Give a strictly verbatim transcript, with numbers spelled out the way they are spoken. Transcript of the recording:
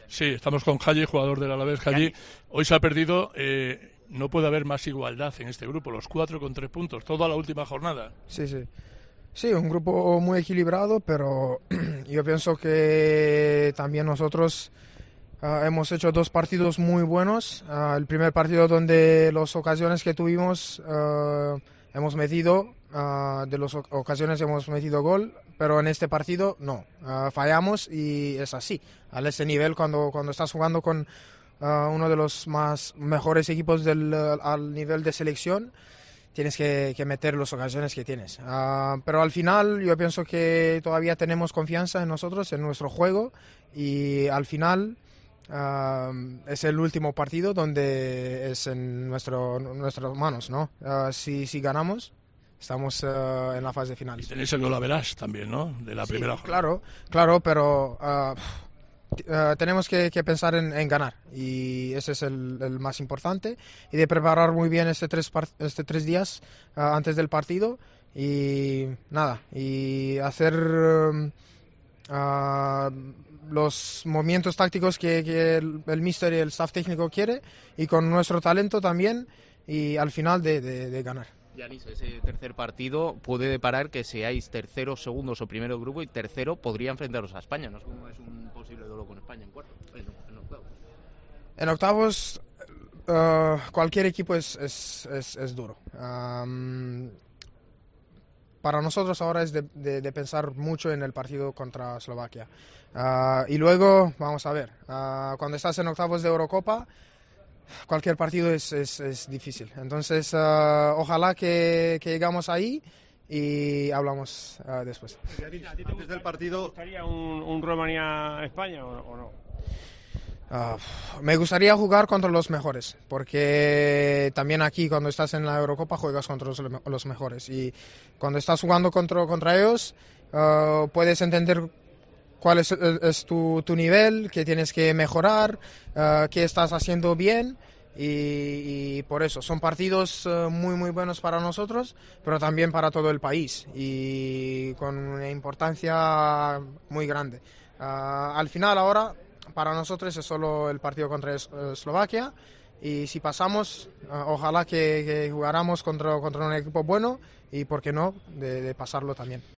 Sí, estamos con Hadji, jugador del Alavés. Hadji, hoy se ha perdido, eh, no puede haber más igualdad en este grupo, los cuatro con tres puntos, toda la última jornada. Sí, sí. Sí, un grupo muy equilibrado, pero yo pienso que también nosotros uh, hemos hecho dos partidos muy buenos. Uh, el primer partido donde las ocasiones que tuvimos uh, hemos metido, uh, de las ocasiones hemos metido gol, pero en este partido no, uh, fallamos y es así. A ese nivel, cuando, cuando estás jugando con uh, uno de los más mejores equipos del, uh, al nivel de selección, tienes que, que meter las ocasiones que tienes. Uh, pero al final yo pienso que todavía tenemos confianza en nosotros, en nuestro juego, y al final uh, es el último partido donde es en nuestro, nuestras manos, ¿no? Uh, si, si ganamos, estamos uh, en la fase final. Y tenéis el golaveras también, ¿no? De la Sí, primera jornada. Claro, claro, pero Uh, Uh, tenemos que, que pensar en, en ganar, y ese es el, el más importante, y de preparar muy bien este tres, este tres días uh, antes del partido, y nada, y hacer um, uh, los movimientos tácticos que, que el, el míster y el staff técnico quiere, y con nuestro talento también, y al final de, de, de ganar. Yanis, ese tercer partido puede deparar que seáis terceros, segundos o primero de grupo, y tercero podría enfrentaros a España. No sé cómo es un posible duelo con España en cuarto, en, en octavos. En octavos uh, cualquier equipo es, es, es, es duro. Um, para nosotros ahora es de, de, de pensar mucho en el partido contra Eslovaquia. Uh, y luego, vamos a ver, uh, cuando estás en octavos de Eurocopa, cualquier partido es, es, es difícil. Entonces, uh, ojalá que, que llegamos ahí y hablamos uh, después. Antes del partido, ¿Te gustaría un, un Rumanía-España o, o no? Uh, me gustaría jugar contra los mejores, porque también aquí cuando estás en la Eurocopa juegas contra los, los mejores, y cuando estás jugando contra, contra ellos uh, puedes entender cuál es, es tu, tu nivel, qué tienes que mejorar, uh, qué estás haciendo bien, y, y por eso son partidos uh, muy muy buenos para nosotros, pero también para todo el país, y con una importancia muy grande. Uh, al final ahora para nosotros es solo el partido contra Eslovaquia, y si pasamos, uh, ojalá que, que jugáramos contra, contra un equipo bueno, y por qué no, de, de pasarlo también.